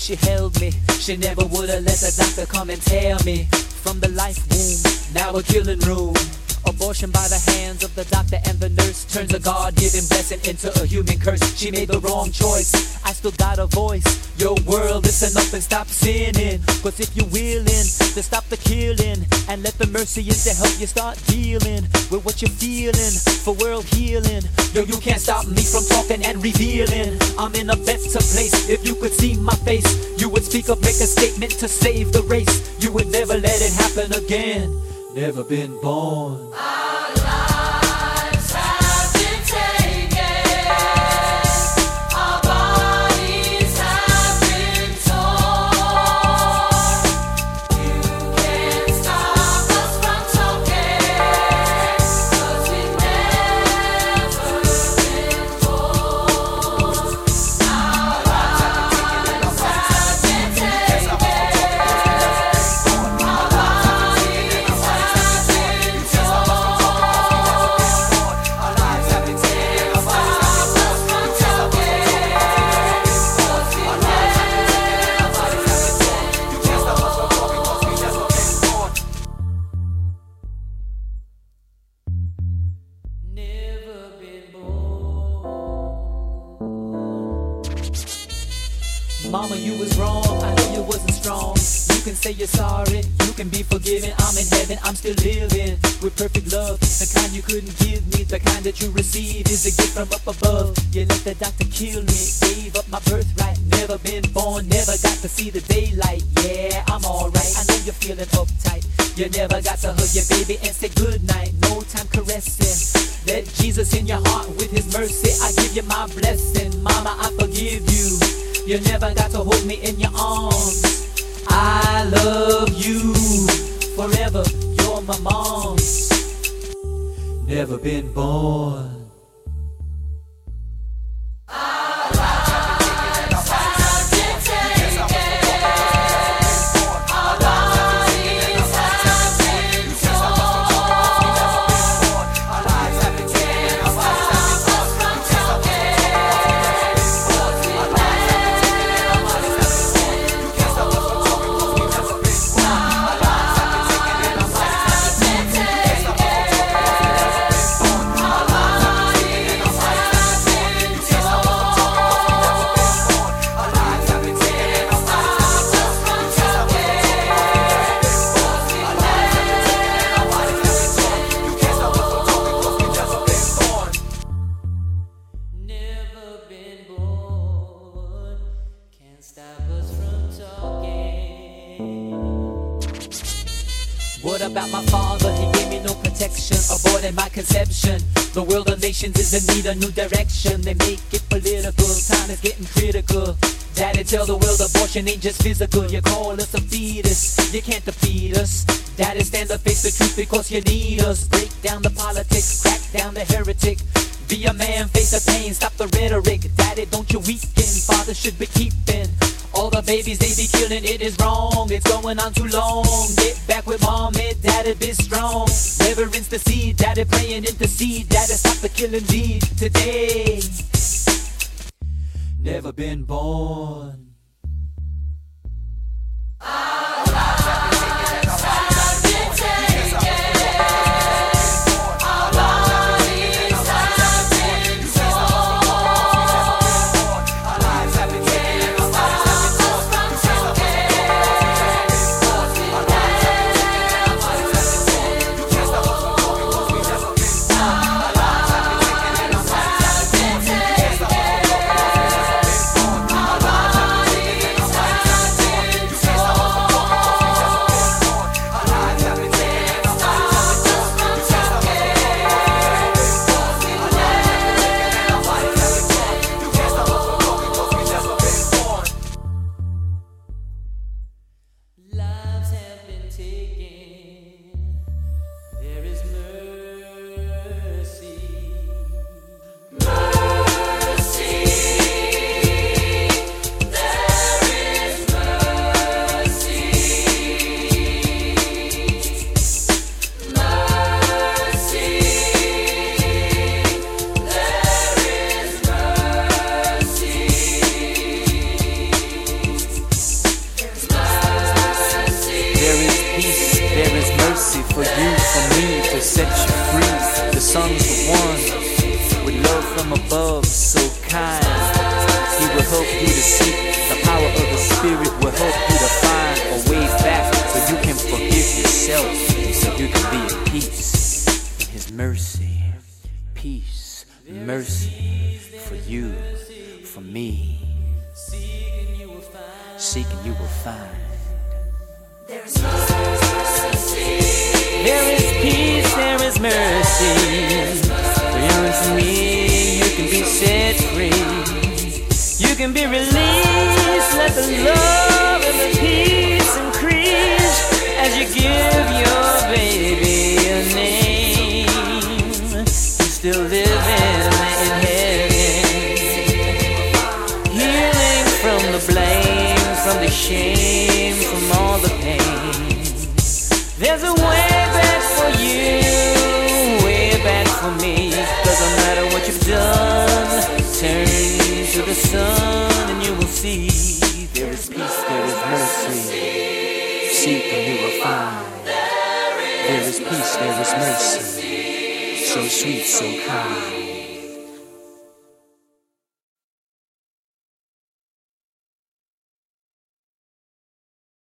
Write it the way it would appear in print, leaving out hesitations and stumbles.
she held me. She never would've let the doctor come and tell me. From the life womb, now a killing room. Abortion by the hands of the doctor and the nurse turns a God-given blessing into a human curse. She made the wrong choice, I still got a voice. Yo world, listen up and stop sinning. Cause if you're willing to stop the killing and let the mercy is to help you start dealing with what you're feeling for world healing. Yo, you can't stop me from talking and revealing. I'm in a better place. If you could see my face, you would speak up, make a statement to save the race. You would never let it happen again. Never been born. Our lives have been taken. Our bodies have been torn. You can't stop us from talking, 'cause we've never been born. Our lives have been taken. Our bodies have been torn. Never been born. Mama, you was wrong, I know you wasn't strong. You can say you're sorry, you can be forgiven. I'm in heaven, I'm still living with perfect love. The kind you couldn't give me, the kind that you receive is a gift from up above. You let the doctor kill me, gave up my birthright. Never been born, never got to see the daylight. Yeah, I'm alright, I know you're feeling uptight. You never got to hug your baby and say goodnight. No time caressing. Let Jesus in your heart with his mercy. I give you my blessing. Mama, I forgive you. You never got to hold me in your arms. I love you forever. You're my mom. Never been born. Never been born. Can't stop us from talking. What about my father? He gave me no protection, avoiding my conception. The world of nations is in need of new direction. They make it political, time is getting critical. Daddy, tell the world abortion ain't just physical. You call us a fetus, you can't defeat us. Daddy, stand up, face the truth because you need us. Break down the politics, crack down the heretic. Be a man, face the pain, stop the rhetoric. Daddy, don't you weaken, father should be keeping all the babies they be killing. It is wrong, it's going on too long. Get back with mom and daddy, be strong. Reverence the seed, daddy praying intercede. Daddy, stop the killing deed today. Never been born. for you, for me, to set you free. The songs were one with love from above, so kind. He will help you to seek. The power of the Spirit will help you to find a way back so you can forgive yourself, so you can be at peace in His mercy. Peace, mercy for you, for me. Seeking you will find. There is mercy. There is peace, there is mercy. For you and for me, you can be set free. You can be released. Let the love and the peace increase as you give your baby a name. You're still living in heaven, healing from the blame, from the shame, from all the pain. There's a way back for you, way back for me. Doesn't matter what you've done, turn to the sun and you will see. There is peace, there is mercy. Seek and you will find. There is peace, there is mercy. So sweet, so kind.